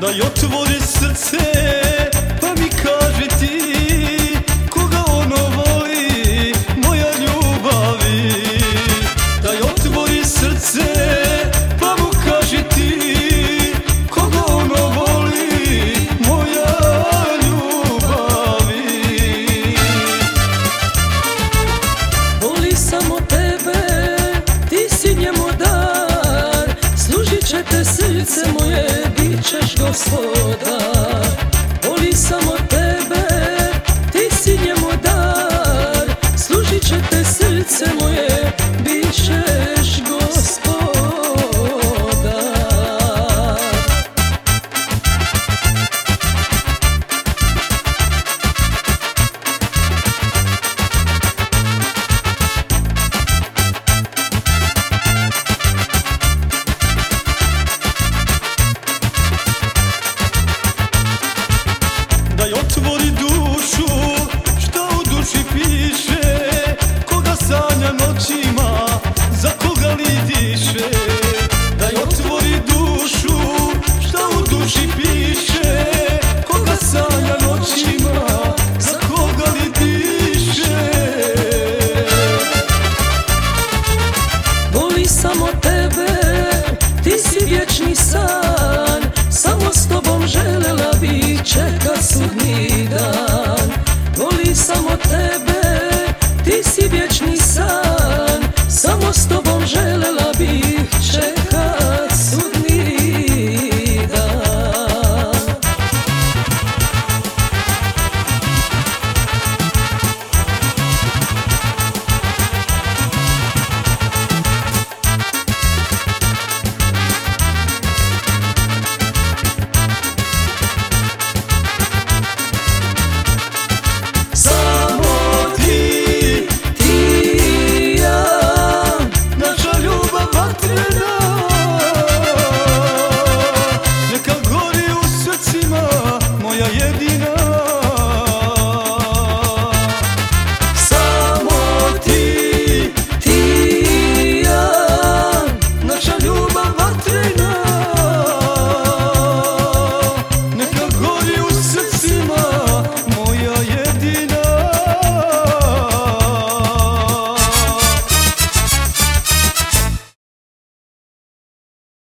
da joj otvori srce, pa mi kaže ti koga ono voli, moja ljubavi. Da joj otvori srce, pa mu kaže ti koga ono voli, moja ljubavi. Voli samo tebe, ti si njemu dar, služit će te srce moje, bit ćeš gospodar. Voli samo tebe, ti si njemu dar, služit će te srce moje, bit ćeš gospodar. Da joj otvori dušu, šta u duši piše, koga sanja noćima, za koga li diše.